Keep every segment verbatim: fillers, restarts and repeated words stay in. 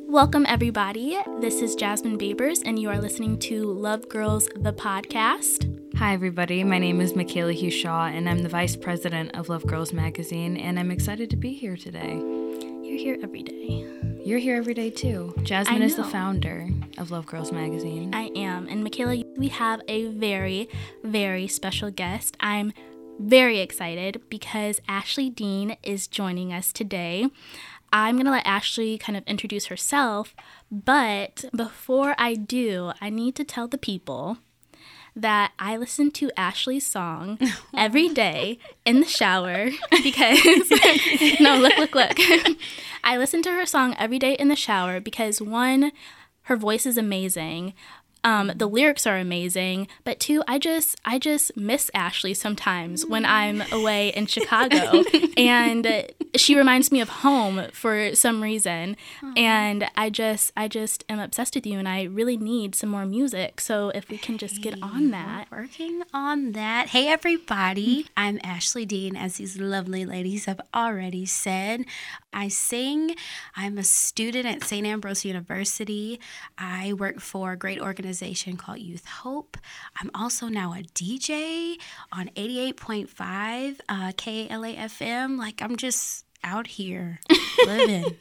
Welcome, everybody. This is Jasmine Babers, and you are listening to Love Girls, the podcast. Hi, everybody. My name is Michaela Hugh Shaw, and I'm the Vice President of Love Girls Magazine, and I'm excited to be here today. You're here every day. You're here every day, too. Jasmine is the founder of Love Girls Magazine. I am. And Michaela, we have a very, very special guest. I'm very excited because Ashley Dean is joining us today. I'm going to let Ashley kind of introduce herself, but before I do, I need to tell the people that I listen to Ashley's song every day in the shower because, no, look, look, look. I listen to her song every day in the shower because, one, her voice is amazing. Um, the lyrics are amazing, but two, I just I just miss Ashley sometimes when I'm away in Chicago, and she reminds me of home for some reason, Aww. and I just I just am obsessed with you, and I really need some more music. So if we can just get on that, We're working on that. Hey everybody, I'm Ashley Dean, as these lovely ladies have already said. I sing. I'm a student at Saint Ambrose University. I work for a great organization called Youth Hope. I'm also now a D J on eighty-eight point five uh, K L A F M. Like, I'm just out here living.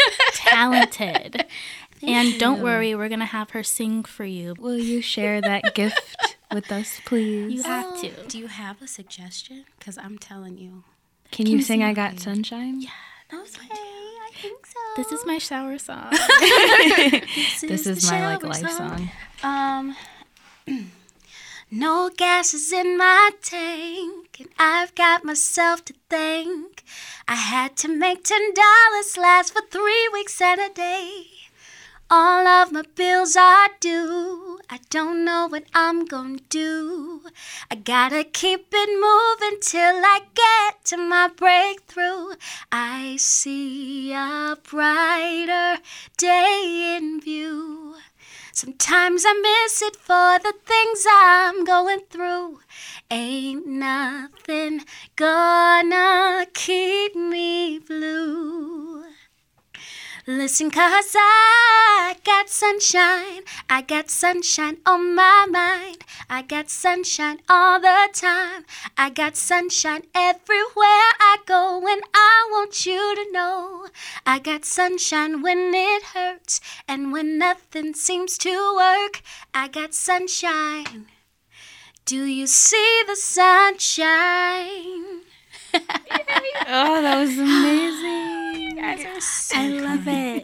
Talented. And don't worry, we're going to have her sing for you. Will you share that gift with us, please? You have to. Do you have a suggestion? Because I'm telling you. Can, Can you, you sing I Got Sunshine? Yeah. Okay, I think so. This is my shower song. this, this is, is my like life song. song. Um, no gas is in my tank, and I've got myself to thank. I had to make ten dollars last for three weeks and a day. All of my bills are due. I don't know what I'm gonna do. I gotta keep it moving till I get to my breakthrough. I see a brighter day in view. Sometimes I miss it for the things I'm going through. Ain't nothing gonna keep me blue. Listen, 'cause I got sunshine, I got sunshine on my mind. I got sunshine all the time. I got sunshine everywhere I go, and I want you to know I got sunshine when it hurts and when nothing seems to work. I got sunshine. Do you see the sunshine? Oh, that was amazing. You guys are so I love it.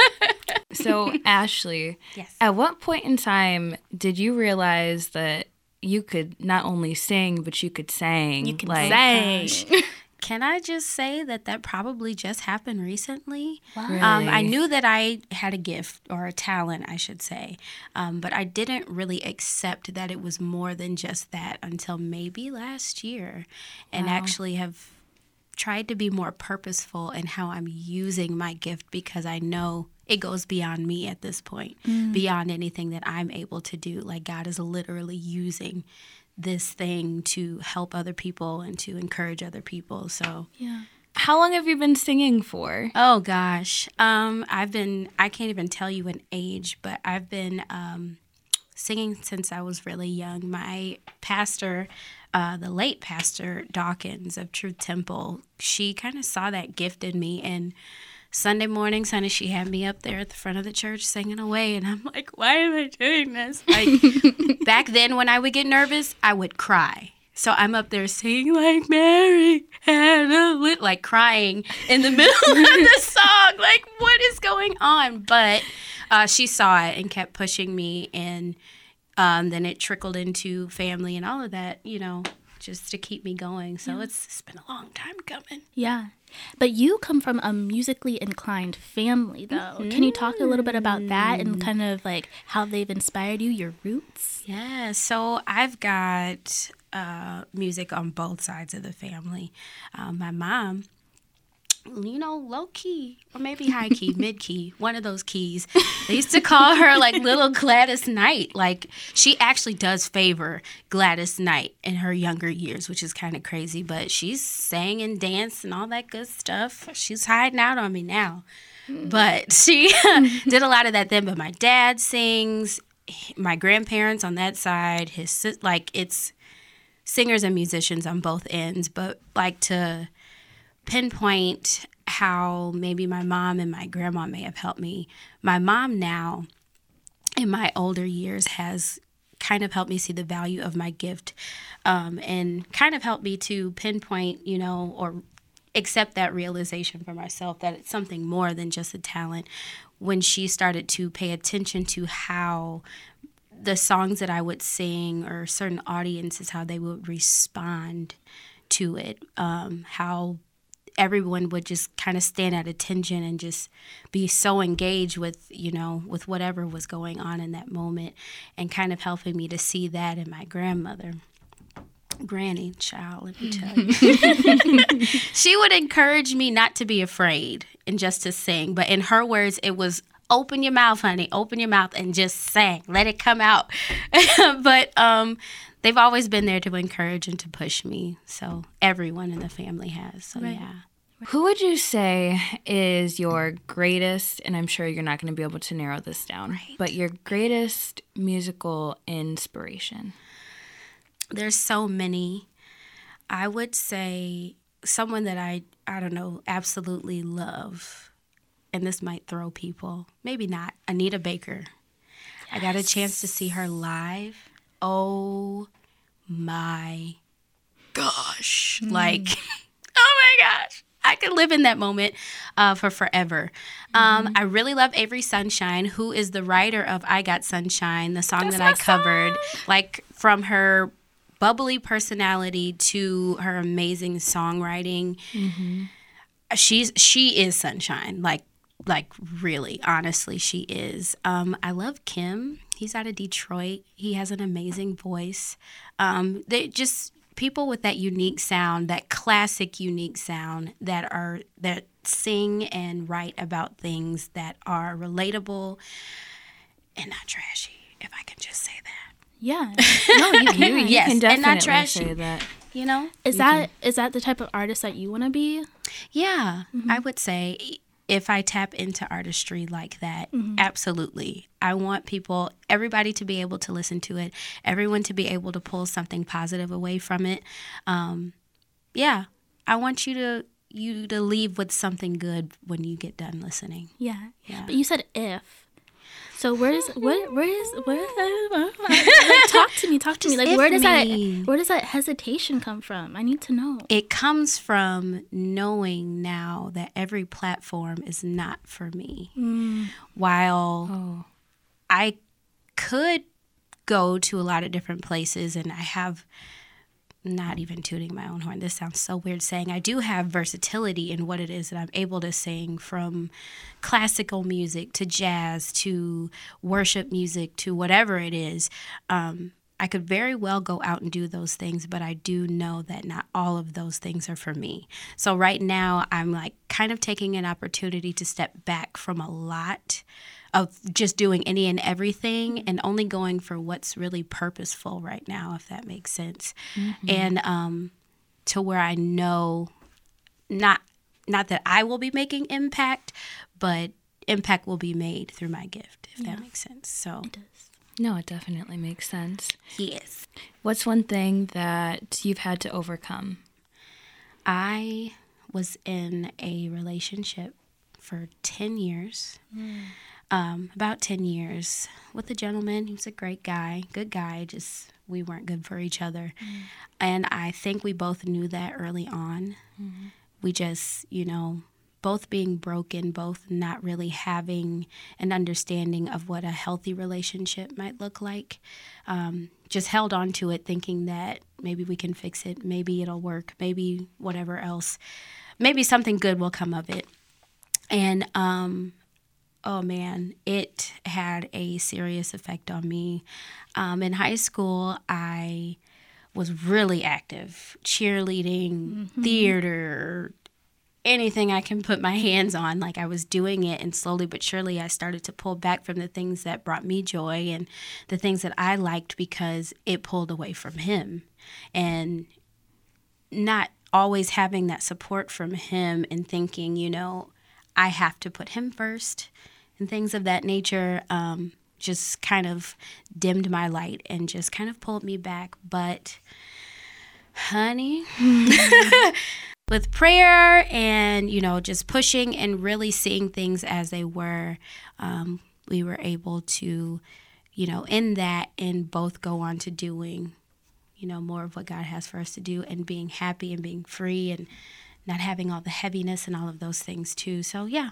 So, Ashley, yes. At what point in time did you realize that you could not only sing, but you could sing? You can like, sing. Can I just say that that probably just happened recently? Wow. Really? Um, I knew that I had a gift, or a talent, I should say, um, but I didn't really accept that it was more than just that until maybe last year, and Wow. actually have tried to be more purposeful in how I'm using my gift, because I know it goes beyond me at this point, mm. beyond anything that I'm able to do. Like, God is literally using this thing to help other people and to encourage other people. So, yeah. How long have you been singing for? Oh gosh, um, I've been, I can't even tell you an age, but I've been um, singing since I was really young. My pastor, uh, the late Pastor Dawkins of Truth Temple, she kind of saw that gift in me, and Sunday mornings, honey, she had me up there at the front of the church singing away, and I'm like, why am I doing this? Like, back then when I would get nervous, I would cry. So I'm up there singing like Mary had a lit, like crying in the middle of the song. Like, what is going on? But uh, she saw it and kept pushing me, and um, then it trickled into family and all of that, you know, just to keep me going. So yeah. it's, it's been a long time coming. Yeah. But you come from a musically inclined family, though. Mm-hmm. Can you talk a little bit about that and kind of like how they've inspired you, your roots? Yeah, so I've got uh, music on both sides of the family. Um, my mom, you know, low key, or maybe high key, mid key, one of those keys. They used to call her like little Gladys Knight. Like, she actually does favor Gladys Knight in her younger years, which is kind of crazy. But she's sang and danced and all that good stuff. She's hiding out on me now. But she did a lot of that then. But my dad sings, my grandparents on that side, his sis- like it's singers and musicians on both ends. But like to pinpoint how maybe my mom and my grandma may have helped me. My mom now, in my older years, has kind of helped me see the value of my gift, um, and kind of helped me to pinpoint, you know, or accept that realization for myself that it's something more than just a talent. When she started to pay attention to how the songs that I would sing or certain audiences, how they would respond to it, um, how everyone would just kind of stand at attention and just be so engaged with, you know, with whatever was going on in that moment, and kind of helping me to see that in my grandmother. Granny, child, let me tell you. She would encourage me not to be afraid and just to sing. But in her words, it was, open your mouth, honey, open your mouth and just sing. Let it come out. But um, they've always been there to encourage and to push me. So everyone in the family has. So, right. yeah. Who would you say is your greatest, and I'm sure you're not going to be able to narrow this down, right. but your greatest musical inspiration? There's so many. I would say someone that I, I don't know, absolutely love, and this might throw people, maybe not, Anita Baker. Yes. I got a chance to see her live. Oh my gosh. Mm. Like, oh my gosh. I could live in that moment uh, for forever. Um, mm-hmm. I really love Avery Sunshine, who is the writer of I Got Sunshine, the song That's that I covered. Song. Like, from her bubbly personality to her amazing songwriting. Mm-hmm. She's she is sunshine. Like, like really, honestly, she is. Um, I love Kim. He's out of Detroit. He has an amazing voice. Um, they just... people with that unique sound, that classic unique sound, that are that sing and write about things that are relatable and not trashy, if I can just say that. Yeah. No, you can. you, yes, can definitely and not trashy. Say that. You know? Is you that can. is that the type of artist that you want to be? Yeah, mm-hmm. I would say if I tap into artistry like that, mm-hmm. absolutely. I want people, everybody to be able to listen to it, everyone to be able to pull something positive away from it. Um, yeah, I want you to you to leave with something good when you get done listening. Yeah. Yeah. But you said if. So where's what where's where like, talk to me, talk to Just me. Like where does me. that where does that hesitation come from? I need to know. It comes from knowing now that every platform is not for me. Mm. While oh. I could go to a lot of different places, and I have, not even tooting my own horn, this sounds so weird saying, I do have versatility in what it is that I'm able to sing, from classical music to jazz to worship music to whatever it is. Um, I could very well go out and do those things, but I do know that not all of those things are for me. So right now I'm like kind of taking an opportunity to step back from a lot of just doing any and everything, and only going for what's really purposeful right now, if that makes sense. Mm-hmm. And um, to where I know not not that I will be making impact, but impact will be made through my gift, if yeah. that makes sense. So it does. No, it definitely makes sense. Yes. What's one thing that you've had to overcome? I was in a relationship for ten years. Mm. Um, about ten years with a gentleman. He was a great guy, good guy, just we weren't good for each other. Mm. And I think we both knew that early on. Mm-hmm. We just, you know, both being broken, both not really having an understanding of what a healthy relationship might look like, um, just held on to it thinking that maybe we can fix it, maybe it'll work, maybe whatever else, maybe something good will come of it. And, um, oh man, it had a serious effect on me. Um, in high school, I was really active, cheerleading, mm-hmm. theater, anything I can put my hands on. Like, I was doing it, and slowly but surely I started to pull back from the things that brought me joy and the things that I liked, because it pulled away from him. And not always having that support from him and thinking, you know, I have to put him first and things of that nature um, just kind of dimmed my light and just kind of pulled me back. But, honey, with prayer and, you know, just pushing and really seeing things as they were, um, we were able to, you know, in that and both go on to doing, you know, more of what God has for us to do and being happy and being free and not having all the heaviness and all of those things too. So, yeah,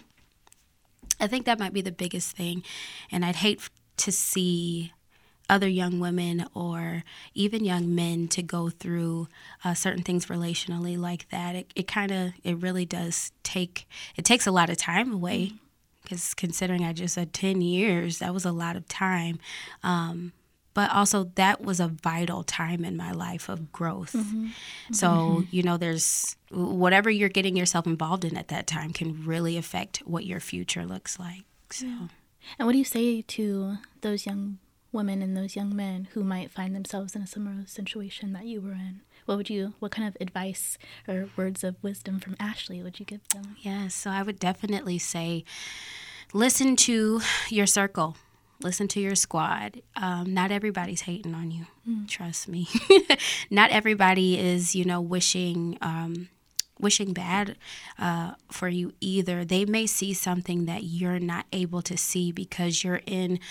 I think that might be the biggest thing. And I'd hate to see other young women or even young men to go through uh, certain things relationally like that. It, it kind of, it really does take, it takes a lot of time away because mm-hmm. considering I just said ten years, that was a lot of time. Um, But also that was a vital time in my life of growth. Mm-hmm. So, mm-hmm. you know, there's whatever you're getting yourself involved in at that time can really affect what your future looks like. So, yeah. And what do you say to those young women and those young men who might find themselves in a similar situation that you were in? What would you, what kind of advice or words of wisdom from Ashley would you give them? Yeah, so I would definitely say, listen to your circle. Listen to your squad. Um, not everybody's hating on you. Mm. Trust me. Not everybody is, you know, wishing um, wishing bad uh, for you either. They may see something that you're not able to see because you're in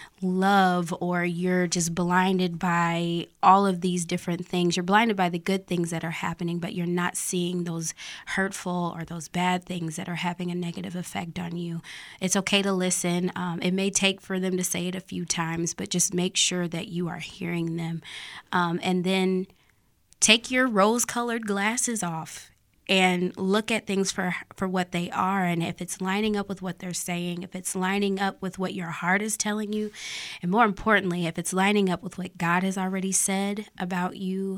love or you're just blinded by all of these different things. You're blinded by the good things that are happening, but you're not seeing those hurtful or those bad things that are having a negative effect on you. It's okay to listen. Um, it may take for them to say it a few times, but just make sure that you are hearing them. Um, and then take your rose-colored glasses off and look at things for for what they are. And if it's lining up with what they're saying, if it's lining up with what your heart is telling you, and more importantly, if it's lining up with what God has already said about you,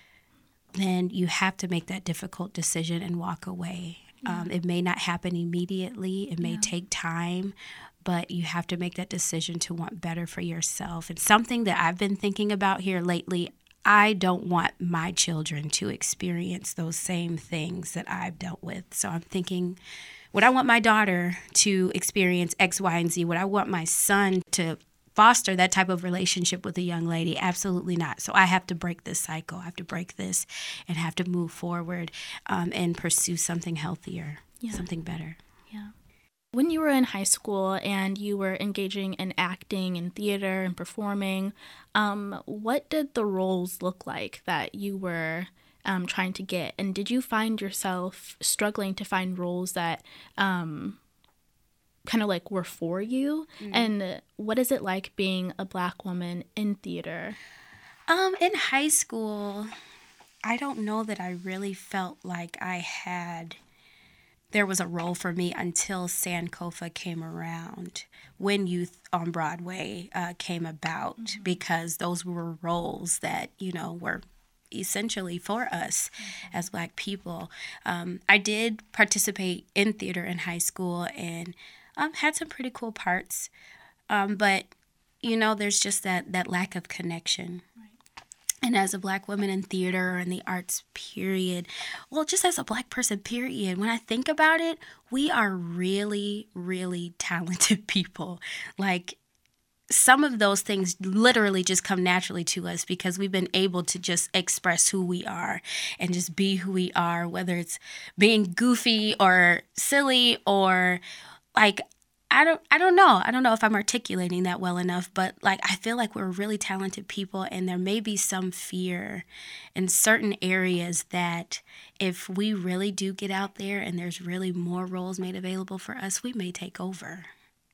then you have to make that difficult decision and walk away. Yeah. Um, it may not happen immediately. It may yeah. take time, but you have to make that decision to want better for yourself. And something that I've been thinking about here lately, I don't want my children to experience those same things that I've dealt with. So I'm thinking, would I want my daughter to experience X, Y, and Z? Would I want my son to foster that type of relationship with a young lady? Absolutely not. So I have to break this cycle. I have to break this and have to move forward um, and pursue something healthier, yeah. something better. Yeah. When you were in high school and you were engaging in acting and theater and performing, um, what did the roles look like that you were um, trying to get? And did you find yourself struggling to find roles that um, kind of like were for you? Mm-hmm. And what is it like being a Black woman in theater? Um, in high school, I don't know that I really felt like I had... there was a role for me until Sankofa came around, when Youth on Broadway uh, came about, mm-hmm. because those were roles that, you know, were essentially for us mm-hmm. as Black people. Um, I did participate in theater in high school and um, had some pretty cool parts, um, but, you know, there's just that, that lack of connection. And as a Black woman in theater and the arts, period, well, just as a Black person, period, when I think about it, we are really, really talented people. Like, some of those things literally just come naturally to us because we've been able to just express who we are and just be who we are, whether it's being goofy or silly or like, I don't I don't know. I don't know if I'm articulating that well enough, but like I feel like we're really talented people and there may be some fear in certain areas that if we really do get out there and there's really more roles made available for us, we may take over.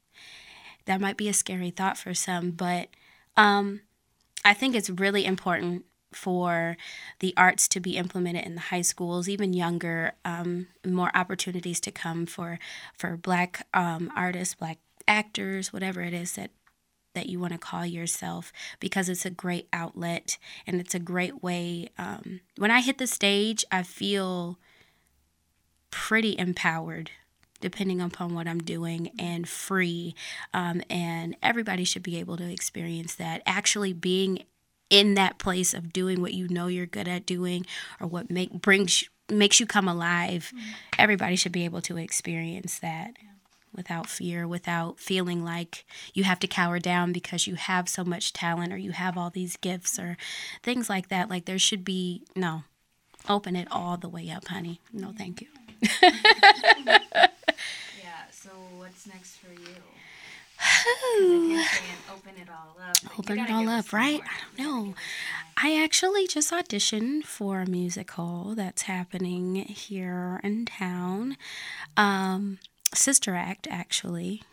That might be a scary thought for some, but um, I think it's really important for the arts to be implemented in the high schools, even younger, um, more opportunities to come for for Black um, artists, Black actors, whatever it is that, that you want to call yourself, because it's a great outlet and it's a great way. Um, when I hit the stage, I feel pretty empowered, depending upon what I'm doing, and free. Um, and everybody should be able to experience that. Actually being in that place of doing what you know you're good at doing or what make brings makes you come alive. Mm-hmm. Everybody should be able to experience that. Yeah. Without fear, without feeling like you have to cower down because you have so much talent or you have all these gifts or things like that. Like there should be, no, open it all the way up, honey. No, thank you. Yeah, so what's next for you? You're saying open it all up. Open it all up, right? More. I don't know. I actually just auditioned for a musical that's happening here in town. Um... Sister Act, actually.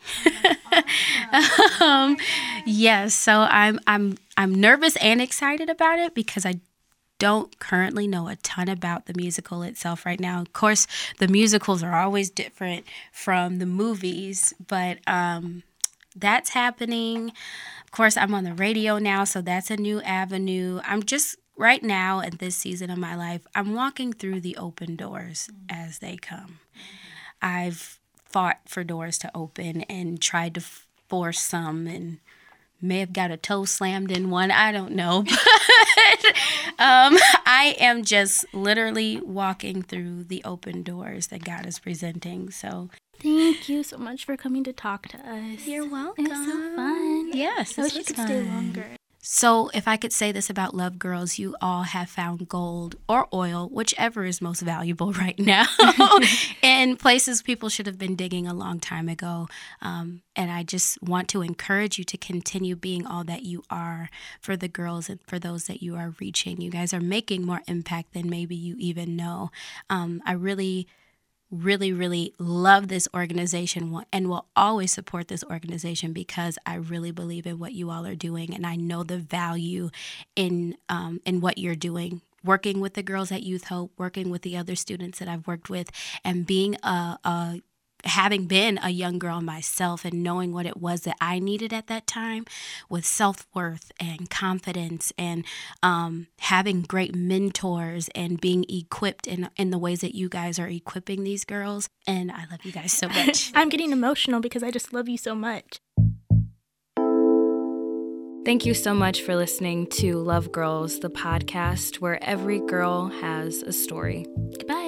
um, yes, so I'm I'm I'm nervous and excited about it because I don't currently know a ton about the musical itself right now. Of course, the musicals are always different from the movies, but um, that's happening. Of course, I'm on the radio now, so that's a new avenue. I'm just right now at this season of my life, I'm walking through the open doors as they come. I've fought for doors to open and tried to force some and may have got a toe slammed in one. I don't know. But um, I am just literally walking through the open doors that God is presenting. So thank you so much for coming to talk to us. You're welcome. It was so fun. Yes, I wish you could fun. stay longer. So if I could say this about Love Girls, you all have found gold or oil, whichever is most valuable right now, in places people should have been digging a long time ago. Um, and I just want to encourage you to continue being all that you are for the girls and for those that you are reaching. You guys are making more impact than maybe you even know. Um, I really... really, really love this organization and will always support this organization because I really believe in what you all are doing. And I know the value in um, in what you're doing, working with the girls at Youth Hope, working with the other students that I've worked with, and being a, a having been a young girl myself and knowing what it was that I needed at that time with self-worth and confidence and um, having great mentors and being equipped in, in the ways that you guys are equipping these girls. And I love you guys so much. I'm getting emotional because I just love you so much. Thank you so much for listening to Love Girls, the podcast where every girl has a story. Goodbye.